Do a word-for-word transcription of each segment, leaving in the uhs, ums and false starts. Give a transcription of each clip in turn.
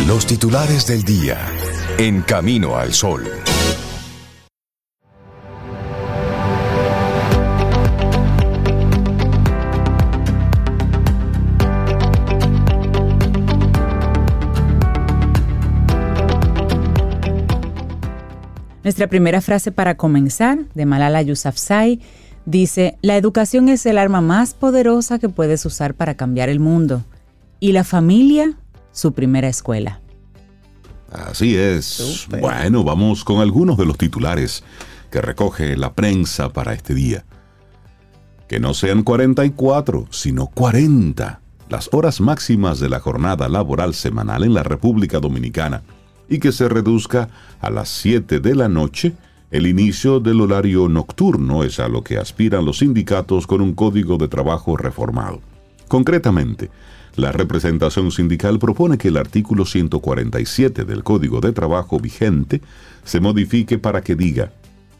Los titulares del día en Camino al Sol. Nuestra primera frase para comenzar, de Malala Yousafzai, dice: la educación es el arma más poderosa que puedes usar para cambiar el mundo. Y la familia, su primera escuela. Así es. Super. Bueno, vamos con algunos de los titulares que recoge la prensa para este día. Que no sean cuarenta y cuatro, sino cuarenta las horas máximas de la jornada laboral semanal en la República Dominicana, y que se reduzca a las siete de la noche. El inicio del horario nocturno es a lo que aspiran los sindicatos con un código de trabajo reformado. Concretamente, la representación sindical propone que el artículo ciento cuarenta y siete del Código de Trabajo vigente se modifique para que diga: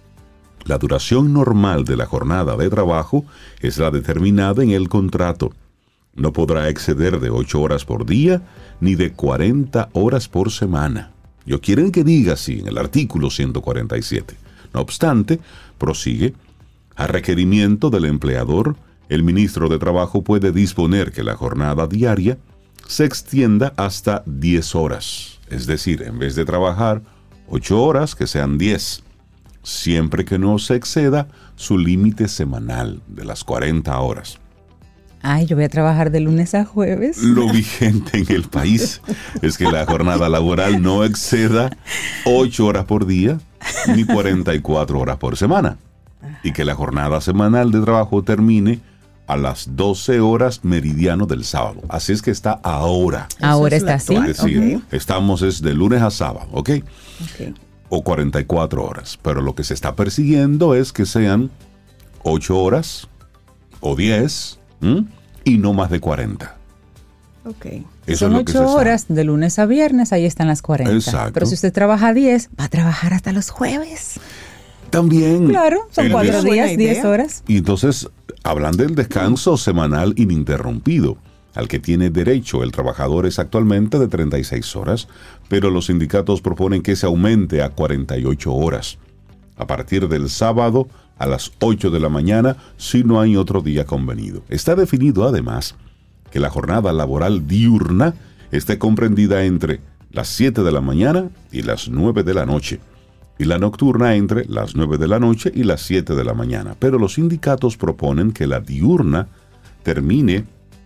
la duración normal de la jornada de trabajo es la determinada en el contrato. No podrá exceder de ocho horas por día ni de cuarenta horas por semana. Yo quieren que diga así en el artículo ciento cuarenta y siete. No obstante, prosigue: a requerimiento del empleador, el ministro de Trabajo puede disponer que la jornada diaria se extienda hasta diez horas. Es decir, en vez de trabajar ocho horas, que sean diez, siempre que no se exceda su límite semanal de las cuarenta horas. Ay, yo voy a trabajar de lunes a jueves. Lo vigente en el país es que la jornada laboral no exceda ocho horas por día ni cuarenta y cuatro horas por semana. Y que la jornada semanal de trabajo termine a las doce horas meridiano del sábado. Así es que está ahora. Ahora está así. Es decir, okay. Estamos es de lunes a sábado, ¿ok? Ok. O cuarenta y cuatro horas. Pero lo que se está persiguiendo es que sean ocho horas o diez... ¿Mm? Y no más de cuarenta. Ok. Eso son ocho horas de lunes a viernes, ahí están las cuarenta. Exacto. Pero si usted trabaja diez, va a trabajar hasta los jueves. También. Claro, son cuatro días, diez horas. Y entonces hablan del descanso semanal ininterrumpido, al que tiene derecho el trabajador es actualmente de treinta y seis horas, pero los sindicatos proponen que se aumente a cuarenta y ocho horas. A partir del sábado a las ocho de la mañana, si no hay otro día convenido. Está definido además que la jornada laboral diurna esté comprendida entre las siete de la mañana y las nueve de la noche, y la nocturna entre las nueve de la noche y las siete de la mañana. Pero los sindicatos proponen que la diurna termine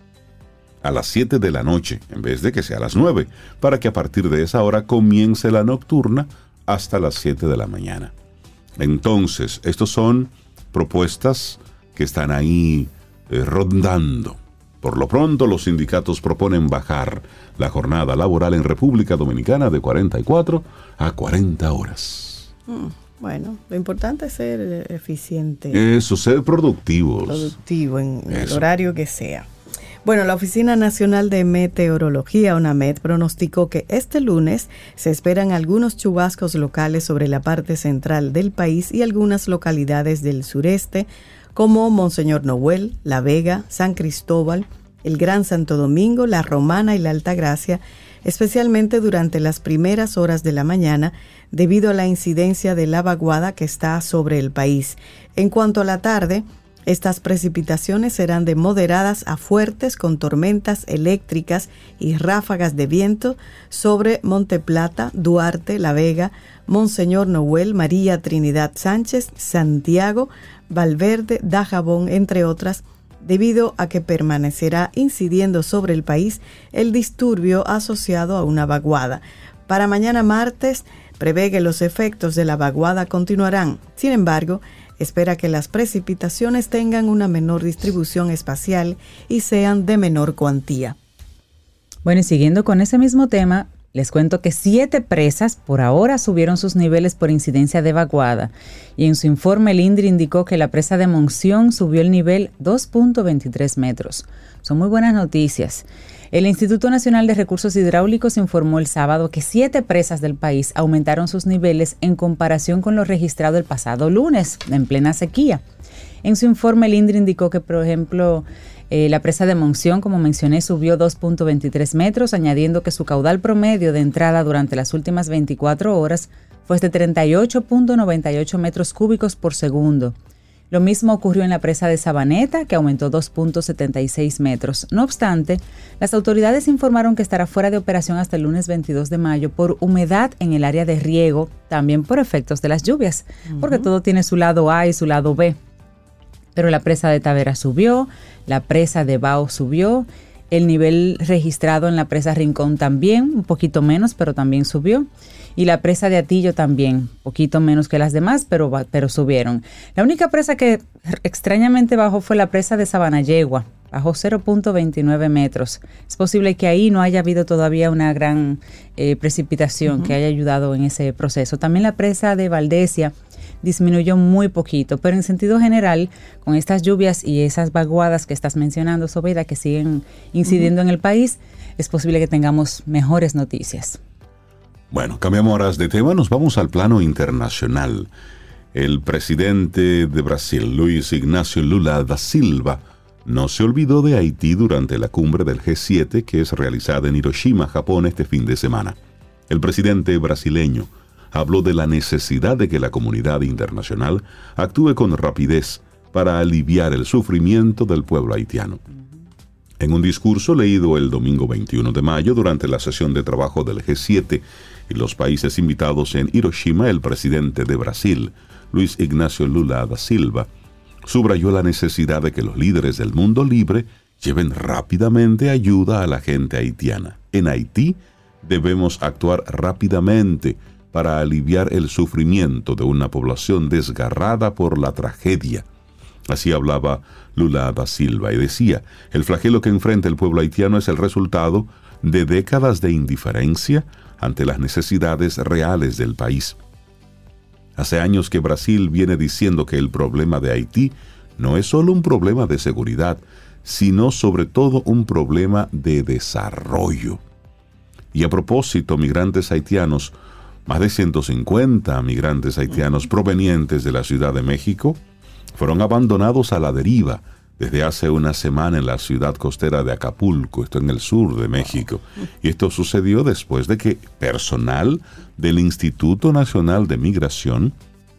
a las siete de la noche, en vez de que sea a las nueve, para que a partir de esa hora comience la nocturna hasta las siete de la mañana. Entonces, estos son propuestas que están ahí eh, rondando. Por lo pronto, los sindicatos proponen bajar la jornada laboral en República Dominicana de cuarenta y cuatro a cuarenta horas. Mm, bueno, lo importante es ser eficiente. Eso, ser productivos. Productivo en Eso. el horario que sea. Bueno, la Oficina Nacional de Meteorología, ONAMED, pronosticó que este lunes se esperan algunos chubascos locales sobre la parte central del país y algunas localidades del sureste, como Monseñor Noel, La Vega, San Cristóbal, el Gran Santo Domingo, La Romana y la Altagracia, especialmente durante las primeras horas de la mañana, debido a la incidencia de la vaguada que está sobre el país. En cuanto a la tarde, estas precipitaciones serán de moderadas a fuertes con tormentas eléctricas y ráfagas de viento sobre Monte Plata, Duarte, La Vega, Monseñor Noel, María Trinidad Sánchez, Santiago, Valverde, Dajabón, entre otras, debido a que permanecerá incidiendo sobre el país el disturbio asociado a una vaguada. Para mañana martes, prevé que los efectos de la vaguada continuarán. Sin embargo, espera que las precipitaciones tengan una menor distribución espacial y sean de menor cuantía. Bueno, y siguiendo con ese mismo tema, les cuento que siete presas por ahora subieron sus niveles por incidencia de vaguada. Y en su informe el INDRI indicó que la presa de Monción subió el nivel dos punto veintitrés metros. Son muy buenas noticias. El Instituto Nacional de Recursos Hidráulicos informó el sábado que siete presas del país aumentaron sus niveles en comparación con lo registrado el pasado lunes, en plena sequía. En su informe, el INDRI indicó que, por ejemplo, Eh, la presa de Monción, como mencioné, subió dos punto veintitrés metros, añadiendo que su caudal promedio de entrada durante las últimas veinticuatro horas fue de treinta y ocho punto noventa y ocho metros cúbicos por segundo. Lo mismo ocurrió en la presa de Sabaneta, que aumentó dos punto setenta y seis metros. No obstante, las autoridades informaron que estará fuera de operación hasta el lunes veintidós de mayo por humedad en el área de riego, también por efectos de las lluvias, uh-huh. porque todo tiene su lado A y su lado B. Pero la presa de Tavera subió, la presa de Bao subió, el nivel registrado en la presa Rincón también, un poquito menos, pero también subió. Y la presa de Atillo también, poquito menos que las demás, pero, pero subieron. La única presa que extrañamente bajó fue la presa de Sabanayegua, bajó cero punto veintinueve metros. Es posible que ahí no haya habido todavía una gran eh, precipitación uh-huh. que haya ayudado en ese proceso. También la presa de Valdesia disminuyó muy poquito, pero en sentido general, con estas lluvias y esas vaguadas que estás mencionando, Sobeida, que siguen incidiendo uh-huh. en el país, es posible que tengamos mejores noticias. Bueno, cambiamos ahora de tema, nos vamos al plano internacional. El presidente de Brasil, Luis Ignacio Lula da Silva, no se olvidó de Haití durante la cumbre del G siete que es realizada en Hiroshima, Japón, este fin de semana. El presidente brasileño habló de la necesidad de que la comunidad internacional actúe con rapidez para aliviar el sufrimiento del pueblo haitiano. En un discurso leído el domingo veintiuno de mayo durante la sesión de trabajo del G siete y los países invitados en Hiroshima, el presidente de Brasil, Luis Ignacio Lula da Silva, subrayó la necesidad de que los líderes del mundo libre lleven rápidamente ayuda a la gente haitiana. En Haití debemos actuar rápidamente para aliviar el sufrimiento de una población desgarrada por la tragedia. Así hablaba Lula da Silva y decía, el flagelo que enfrenta el pueblo haitiano es el resultado de décadas de indiferencia ante las necesidades reales del país. Hace años que Brasil viene diciendo que el problema de Haití no es solo un problema de seguridad, sino sobre todo un problema de desarrollo. Y a propósito, migrantes haitianos, más de ciento cincuenta migrantes haitianos provenientes de la Ciudad de México, fueron abandonados a la deriva desde hace una semana en la ciudad costera de Acapulco, esto en el sur de México. Y esto sucedió después de que personal del Instituto Nacional de Migración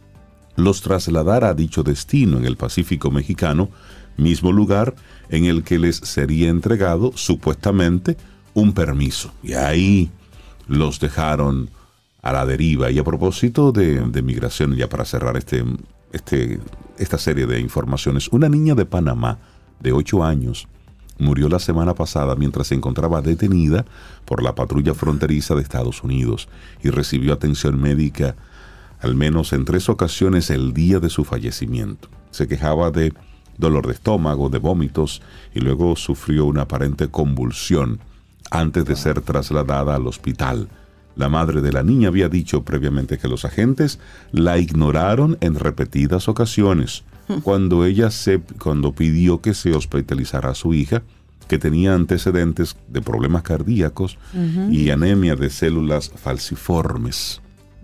los trasladara a dicho destino en el Pacífico mexicano, mismo lugar en el que les sería entregado supuestamente un permiso. Y ahí los dejaron a la deriva. Y a propósito de, de migración, ya para cerrar este... este esta serie de informaciones, una niña de Panamá de ocho años murió la semana pasada mientras se encontraba detenida por la patrulla fronteriza de Estados Unidos y recibió atención médica al menos en tres ocasiones el día de su fallecimiento. Se quejaba de dolor de estómago, de vómitos y luego sufrió una aparente convulsión antes de ser trasladada al hospital. La madre de la niña había dicho previamente que los agentes la ignoraron en repetidas ocasiones cuando ella se, cuando pidió que se hospitalizara a su hija, que tenía antecedentes de problemas cardíacos uh-huh. y anemia de células falciformes.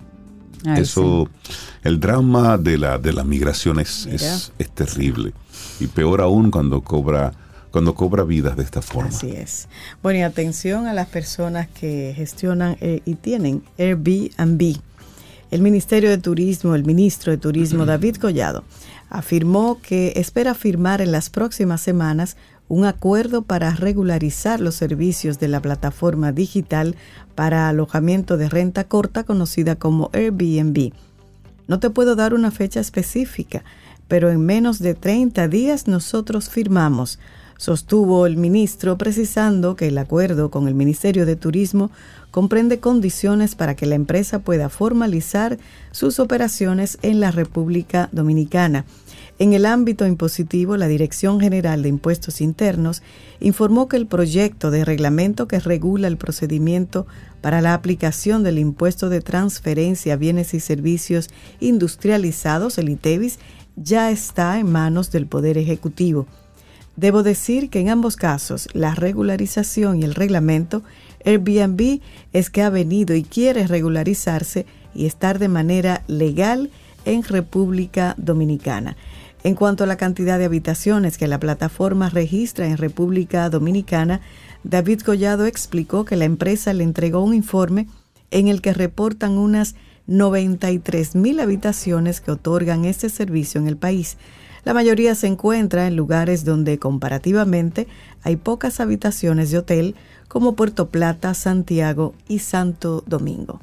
Ay, Eso, sí. El drama de la, de la migración es, es, es terrible. Y peor aún cuando cobra... cuando cobra vidas de esta forma. Así es. Bueno, y atención a las personas que gestionan eh, y tienen Airbnb. El Ministerio de Turismo, el ministro de Turismo, David Collado, afirmó que espera firmar en las próximas semanas un acuerdo para regularizar los servicios de la plataforma digital para alojamiento de renta corta conocida como Airbnb. No te puedo dar una fecha específica, pero en menos de treinta días nosotros firmamos, sostuvo el ministro, precisando que el acuerdo con el Ministerio de Turismo comprende condiciones para que la empresa pueda formalizar sus operaciones en la República Dominicana. En el ámbito impositivo, la Dirección General de Impuestos Internos informó que el proyecto de reglamento que regula el procedimiento para la aplicación del impuesto de transferencia a bienes y servicios industrializados, el ITEVIS, ya está en manos del Poder Ejecutivo. Debo decir que en ambos casos, la regularización y el reglamento, Airbnb es que ha venido y quiere regularizarse y estar de manera legal en República Dominicana. En cuanto a la cantidad de habitaciones que la plataforma registra en República Dominicana, David Collado explicó que la empresa le entregó un informe en el que reportan unas noventa y tres mil habitaciones que otorgan este servicio en el país. La mayoría se encuentra en lugares donde comparativamente hay pocas habitaciones de hotel, como Puerto Plata, Santiago y Santo Domingo.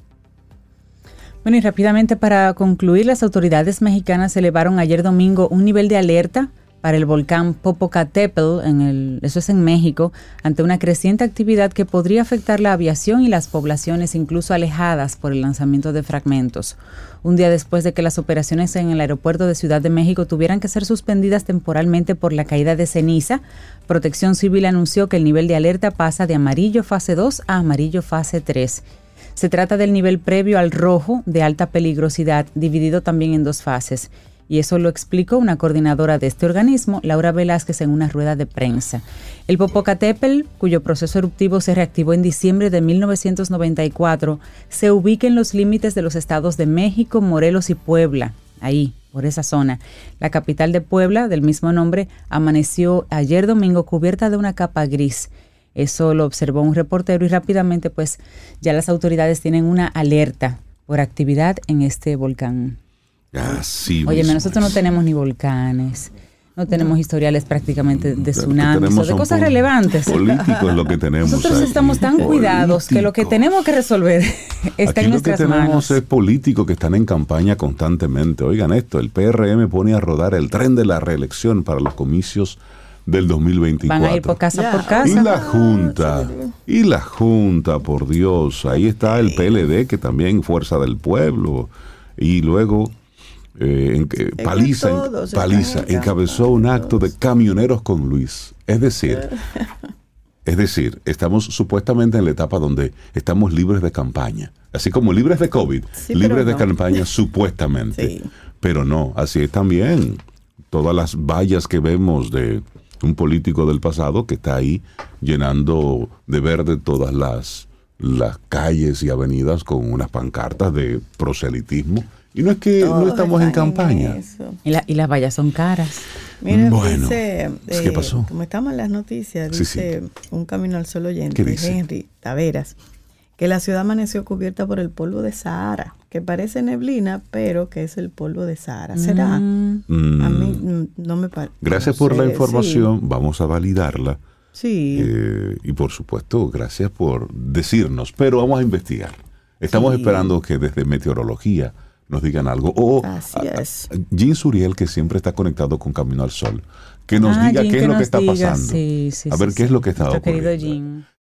Bueno, y rápidamente para concluir, las autoridades mexicanas elevaron ayer domingo un nivel de alerta para el volcán Popocatépetl, en el, eso es en México, ante una creciente actividad que podría afectar la aviación y las poblaciones incluso alejadas por el lanzamiento de fragmentos. Un día después de que las operaciones en el aeropuerto de Ciudad de México tuvieran que ser suspendidas temporalmente por la caída de ceniza, Protección Civil anunció que el nivel de alerta pasa de amarillo fase dos a amarillo fase tres. Se trata del nivel previo al rojo de alta peligrosidad, dividido también en dos fases. Y eso lo explicó una coordinadora de este organismo, Laura Velázquez, en una rueda de prensa. El Popocatépetl, cuyo proceso eruptivo se reactivó en diciembre de mil novecientos noventa y cuatro, se ubica en los límites de los estados de México, Morelos y Puebla, ahí, por esa zona. La capital de Puebla, del mismo nombre, amaneció ayer domingo cubierta de una capa gris. Eso lo observó un reportero y rápidamente pues ya las autoridades tienen una alerta por actividad en este volcán. Así Oye, mismo nosotros es. no tenemos ni volcanes, no tenemos historiales prácticamente de tsunamis o de cosas pol- relevantes. Político es lo que tenemos. Nosotros aquí. estamos tan cuidados que lo que tenemos que resolver está aquí en lo que nuestras tenemos manos. es políticos que están en campaña constantemente. Oigan esto, el P R M pone a rodar el tren de la reelección para los comicios del dos mil veinticuatro. Van a ir por casa Ya. por casa. Y la Junta, y la Junta, por Dios, ahí está el P L D, que también Fuerza del Pueblo, y luego eh, en, eh, Paliza, todos Paliza están en encabezó un acto de camioneros con Luis. Es decir, es decir, estamos supuestamente en la etapa donde estamos libres de campaña, así como libres de COVID, Sí, libres pero de no. campaña supuestamente, Sí. pero no, así es también. Todas las vallas que vemos de un político del pasado que está ahí llenando de verde todas las, las calles y avenidas con unas pancartas de proselitismo. Y no es que no Todos estamos en están campaña. eso. Y, la- y las vallas son caras. Mira, Bueno, dice, ¿qué eh, pasó? como estamos en las noticias, Sí, dice un Camino al Sol oyente, ¿Qué dice? Henry Taveras, que la ciudad amaneció cubierta por el polvo de Sahara, que parece neblina, pero que es el polvo de Sahara. ¿Será? Mm. Mm, A mí mm, no me parece. gracias por la información, vamos a validarla. Sí. sí. Eh, y por supuesto, gracias por decirnos, pero vamos a investigar. Estamos Sí. esperando que desde meteorología nos digan algo. O Así a- es. a- Jean Suriel, que siempre está conectado con Camino al Sol, que nos Ah, diga Jean, qué es que lo que nos está diga. pasando. Sí, sí, a ver sí, qué es sí. lo que está Nuestro querido ocurriendo. Jean.